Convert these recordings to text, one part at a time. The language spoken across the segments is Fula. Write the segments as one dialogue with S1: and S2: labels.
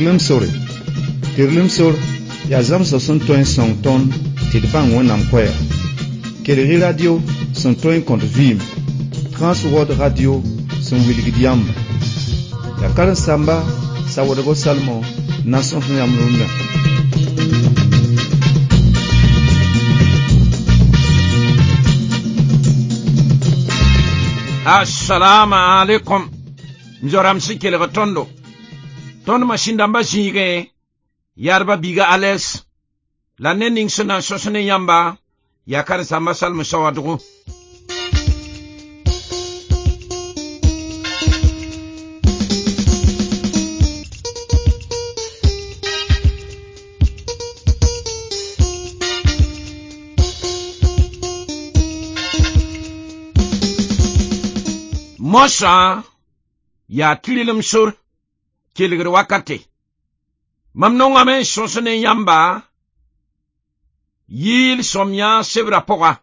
S1: Tirlem sor ya zam so son toin song ton ti bang wonam kwaya. Kelere radio son toin contre vim. Trans World Radio son wilgidiamba. Ya karan samba sa wodago salmo nason yamrunda.
S2: Assalamu alaikum. Mjoram sikele gatondo. Tondo mashinda mbashige yarba biga ales. La nending suna sosene yamba yakar samba sal mushawadru. Mosa ya tililim sur kiligir wakati mamnonga men sosene yamba yil somya sebra poga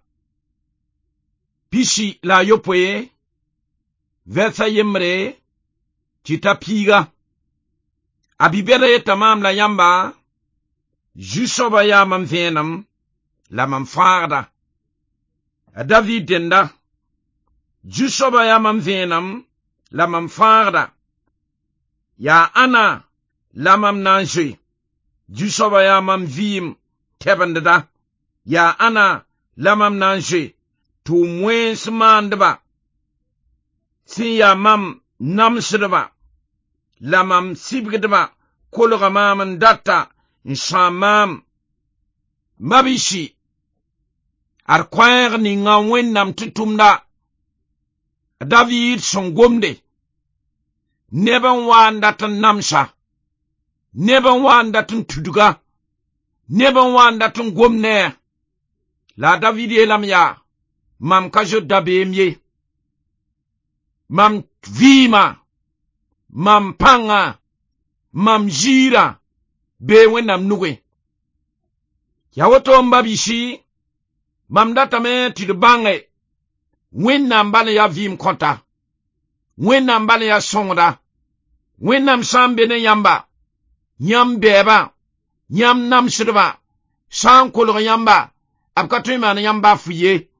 S2: pisi la yopoye versa yemre titapiga abibere tamam la yamba jusoba ya mamvenam la mamfarda David denda Jusoba ya mamvenam la mamfarda ya ana la mamnanjwe Jusoba ya mamvim tebandada ya ana la mamnanjwe tu mwensmandaba si ya mam namsdaba la mam sibgdaba kolga mam data nshamam mabishi arkwaer ni ngawen nam tutumda David songomde neban wandatan namsa neban wandatan tuduga neban wandatan gomne la David elamya mam kajo dabemye mam vima mam panga mam jira be wenam nuwe yawoto mbabishi mam data me tidubange Wennam bale ya vim konta. Wennam bale ya sonda. Wennam sambene yamba. Nyam beba. Nyam nam sirba. San kolor yamba. Abkatu man yamba fuye.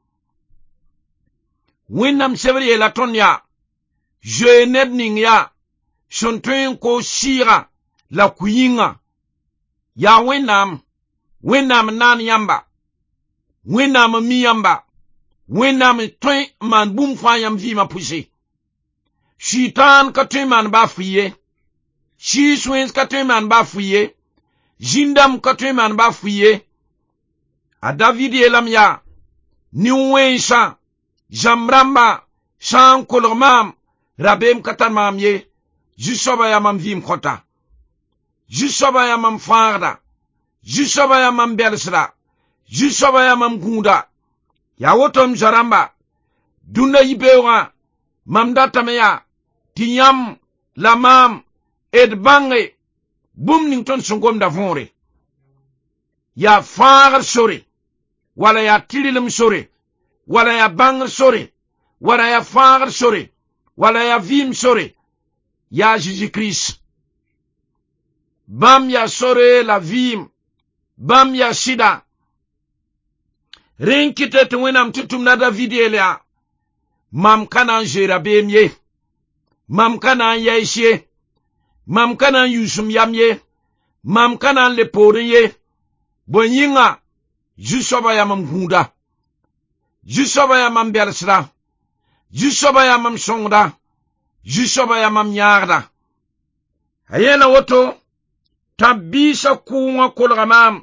S2: Wennam sevri la tonya. Je nebning ya. Sontuen ko sira. La kuyinga. Ya wennam. Wennam nan yamba. Wennam mi yamba. Wennam toin man boum fayam vima pousse. Shitan katun man ba fuye. Shiswens katun man ba fuye. Jindam katun man ba fuye. A David elamya. Niwensa. Jamramba. San kolormam. Rabem katan mamye. Jusoba ya mam vim kota. Jusoba ya mam farda. Jusoba ya mam belsra. Jusoba ya mam gunda. Ya wotom jaramba dunda yibewa mamdata meya tinyam lamam edbange bumnington songom da vonre ya fagar sore wala ya tililim sore wala ya bangar sore wala ya fagar sore wala ya vim sore ya Jésus Christ bam ya sore la vim bam ya sida Renkite tuwenam tutum na David elia. Mam kanan jerabemye. Mam kanan yaisye. Mam kanan yusum yamye. Mam kanan leporeye. Bonyinga. Jusoba ya mam gunda. Jusoba ya mam bersra. Jusoba ya mam sonda. Jusoba ya mam yarda. Ayena woto. Tabisa kuwa kolgamam.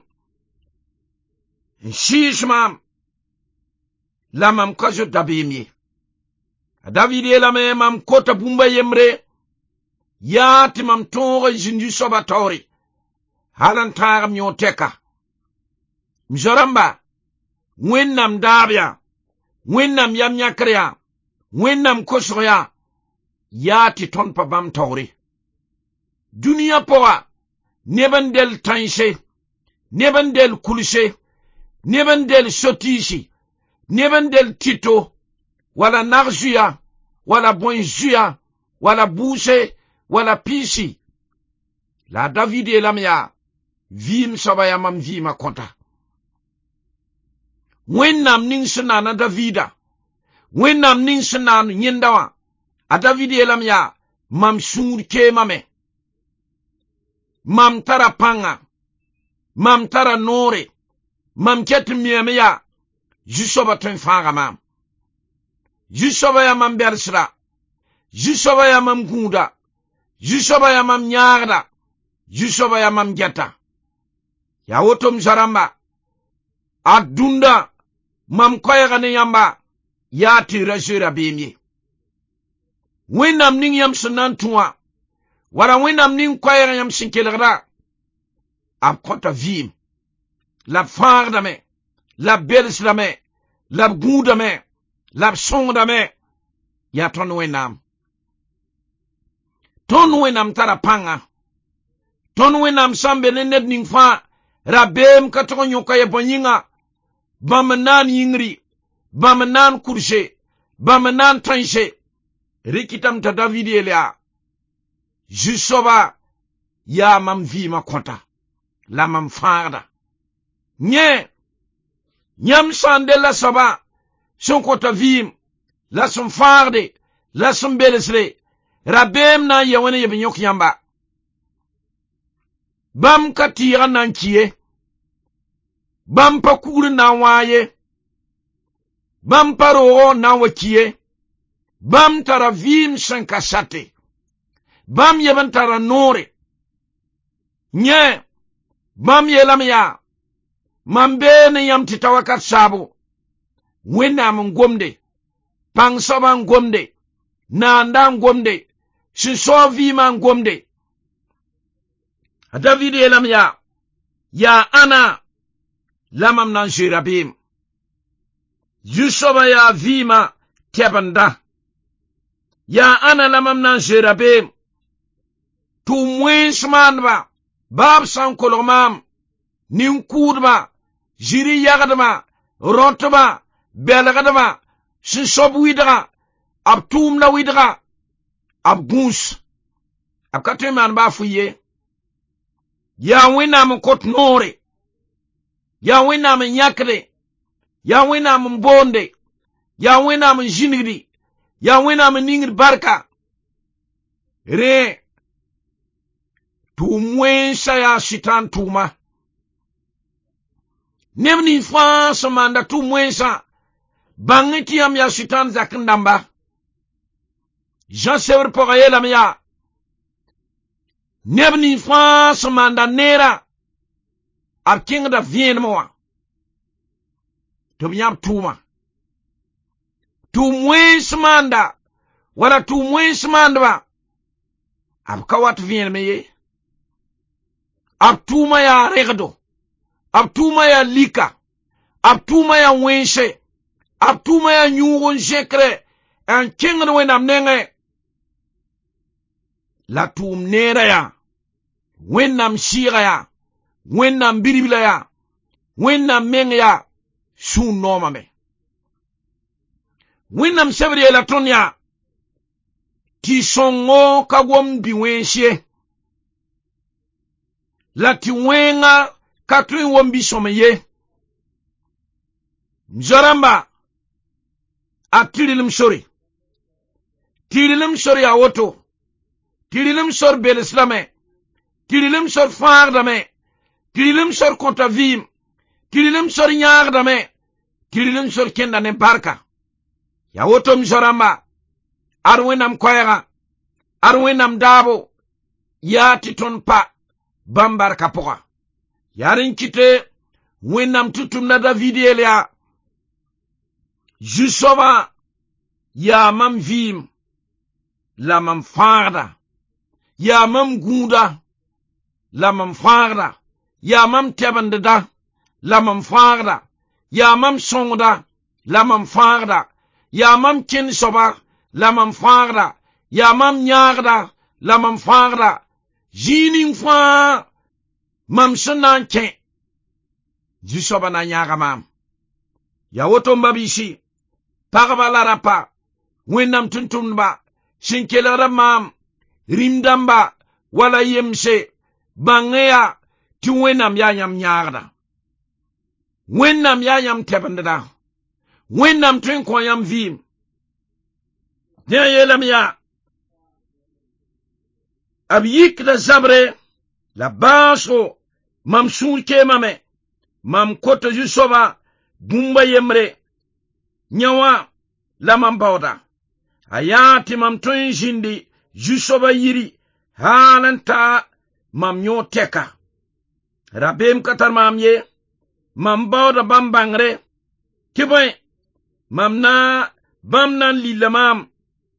S2: Shishmam. La mam kajo dabemye. David elame mam kota bumba yemre. Yati mam tonga jinju sobatori. Halantara mnyoteka. Mjoramba. Wennam dabya. Wennam yamnyakria. Wennam kosroya. Yati tonpa bam tori. Dunia poa. Nebandel tanshe. Nebandel kulishe. Nebandel sotishi. Nebandel tito, wala narjuya, wala bonjuya, wala bouche, wala pishi. La David yelam ya vim soba ya mam vima konta. Wennam ning sena na Davida. Wennam ning sena nyendawa. A David yelam ya mam sungur ke mame. Mam tara panga. Mam tara nore. Mam ket miyame ya. Jusoba tun fanga mam. Jusoba ya mam bersra. Jusoba ya mam gunda. Jusoba ya mam nyagda. Jusoba ya mam geta. Ya wotom zaramba. Adunda. Mam koyagane yamba. Ya tira zira bimye. Wenam ning yam sunan tuwa. Wara wenam ning koyagane yam sinkelegra. Ab kota vim. Lab fardame. Lab belslame. Lab gudame. Lab songdame. Ya ton wenam. Ton wenam tara panga. Ton wenam sambe nened ning fa. Rabem katon yokaye bonyinga. Bamanan yingri. Bamanan kurshe. Bamanan tanshe. Rikitam ta David elia. Jusoba. Ya mam vima konta. La mam farda. Nye. Nyam sande la soba. Son konta vim. La son farde. La son belesle. Rabem na yawene yebenyok yamba. Bam katira nan kiye. Bam pa kuru na waye. Bam paro na wakiye. Bam tara vim sankasate. Bam yeban tara nore. Nye. Bam yelam ya. Mambene yam titawakat sabo. Wenam ngomde. Pangsoba ngomde. Nanda ngomde. Siso vima ngomde. David yelam ya. Ya ana. Lamam nan shirabim. Jusoba ya vima tebanda. Ya ana lamam nan shirabim. Tu mwensman ba. Bab san kolomam. Ninkoudba. Jiri yagadma. Rotba. Belgadma. Sisob widra. Ab tumna widra. Ab gous. Ab kateman ba fouye. Ya wenam kot nore. Ya wenam nyakre. Ya wenam mbonde. Ya wenam jinigri. Ya wenam ningir barka. Re. Tu mwensa ya sitan tuma. Nemni fansa manda tu mwensa. Bangiti yam ya sitan zakindamba. Jean sever pogaye lam ya. Nebni fansa manda nera. Ab king da vien moa. Tubnyam tuma. Tu mwensa manda. Wala tu mwensa manda ba. Ab kawat vien meye. Ab tuma ya regdo. Ab tuma ya lika. Ab tuma ya wense. Ab tuma ya nyugon jekre. En king da wenam nenge. La tum nera ya. Wenam shira ya. Wenam biribila ya. Wenam menge ya. Sun noma me. Wenam sebri ya la ton ya. Ti songo kagwam biwensye. La ti wenga katrin wambi someye. Mzoramba. A tirilim sori. Tirilim sori a woto. Tirilim sor belislame. Tirilim sor fardame. Tirilim sor kontavim. Tirilim sor nyagdame. Tirilim sor kendane barka. Ya woto mzoramba. Arwenam koyega. Arwenam dabo. Ya titon pa. Bambar kapoka. Yarin kite. Wenam tutum na David elia. Jusoba. Ya mam vim. La mam farda. Ya mam gunda. La mam farda. Ya mam tebandada. La mam farda. Ya mam songda. La mam farda. Ya mam kinsoba. La mam farda. Ya mam nyagda. La mam farda. Jining fa. Mam senan ken. Jusoba na nyaga mam. Ya woto mbabishi. Pagabala rapa. Wenam tuntumba. Shinkelara mam. Rimdamba. Wala yemse. Bangea ti wẽnnaam yaa yãmb yãagda. Wẽnnaam yaa yãmb tɛbendda. Wẽnnaam tõe n kõ yãmb vɩɩm. Dẽ yeelame yaa b yikda zabre la baasgo mam sũur keemame mam koto zu-soaba bũmba yembre yãwã la mam baooda. A yaa tɩ mam tõe n zĩndi zu-soaba yiri haal n ta mam yõ tɛka. Rabeem ka tar maam ye, mam baooda bãmb bãngre tɩ bõe bãmb na n lilla maam.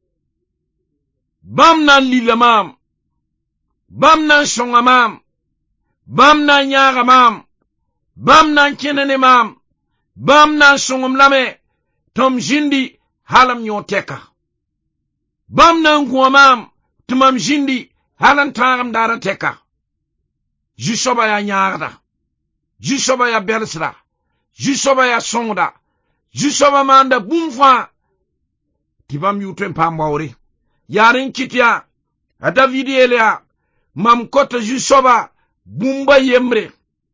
S2: Bãmb na n lilla maam. Bãmb na n sõnga maam. Bãmb na n yãaga maam. Bãmb na n kẽne ne maam. Bãmb na n sõngem lame tɩ m zĩndi hal m yõ tɛka. Bãmb na n gũa maam tɩ mam zĩndi hal n tãagem daara tɛka. Zu-soaba yaa yãagda. Zu-soaba yaa bɛlsda. Zu-soaba yaa sõngda. Zu-soaba maanda bũmb fãa tɩ bãmb yʋʋ tõe n paam waoore. Yaar n kɩt yaa a David yeele yaa mam koto zu-soaba bũmba yembre.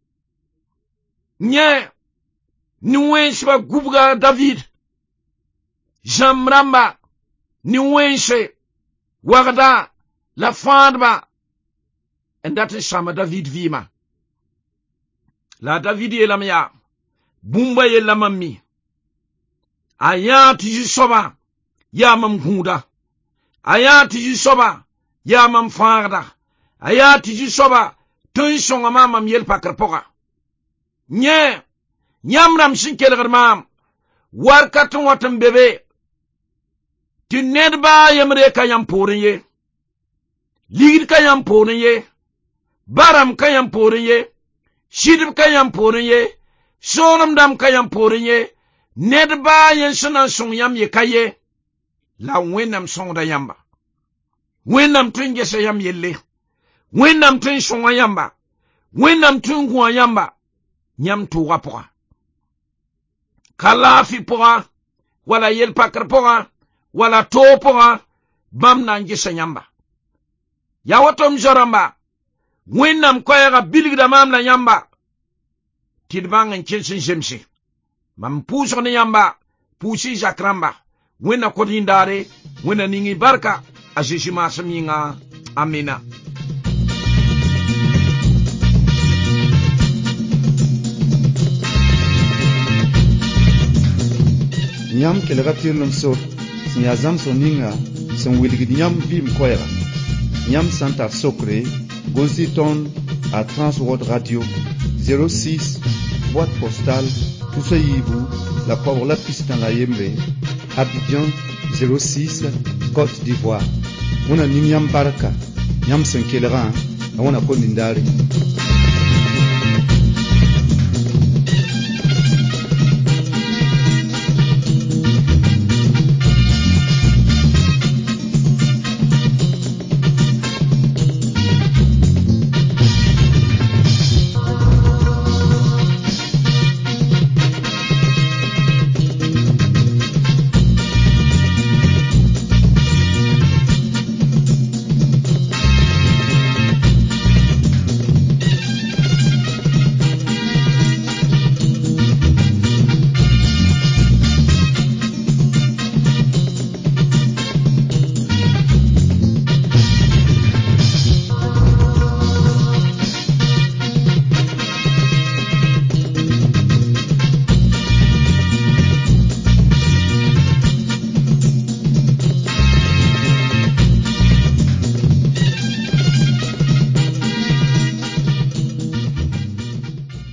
S2: Yẽ ni wẽnsba gubga David. Zãmb rãmba ni wẽnse wagda la fãadba n dat n sãma David vɩɩma. La David yeelame yaa bũmba yella mam mi. A yaa tɩ zu-soaba yaa mam gũuda. A yaa tɩ zu-soaba yaa mam fãagda. A yaa tɩ zu-soaba tõe n sõnga maam mam yel-pakr pʋga. Yẽ yãmb rãmb sẽn kelgd maam wakat n wat n be be tɩ ned baa yembre ka yãmb poorẽ ye. Ligd ka yãmb poorẽ ye. Barãmb ka yãmb poorẽ ye. Sɩdb ka yãmb poorẽ ye. Soolem dãmb ka yãmb poorẽ ye. Ned baa yen sẽn na n sõng yãmb ye ka ye. La Wẽnnaam sõngda yãmba. Wẽnnaam tõe n gesa yãmb yelle. Wẽnnaam tõe n sõnga yãmba. Wẽnnaam tõe n gũa yãmba yãmb tʋʋgã pʋga. Ka laafɩ pʋga, wala yel-pakr pʋga, wala toog pʋga, bãmb na n gesa yãmba. Ya woto m zo-rãmba, Wẽnnaam koɛɛga bilgda maam la yãmba tɩ d bãng n kẽns n zemse. Mam pʋʋsg ne yãmba pʋʋsy zak rãmba. Wẽnna kod yĩndaare, Wẽnna ning y barka a Zeezi maasem yĩnga. Amina.
S1: Yãmb kelga tɩrlem sor sẽn yaa zãmsg ninga sẽn wilgd yãmb vɩɩm koɛɛga. Yãmb sã n tar sokre, gõs-y tõnd à Transworld Radio 06 boîte postale Poussa Yibu la Pɔbg la Pistã la Yembre, Abidjan 06 Côte d'Ivoire. Wẽnna ning yãmb barka yãmb sẽn kelgã la wẽna ko nindaare.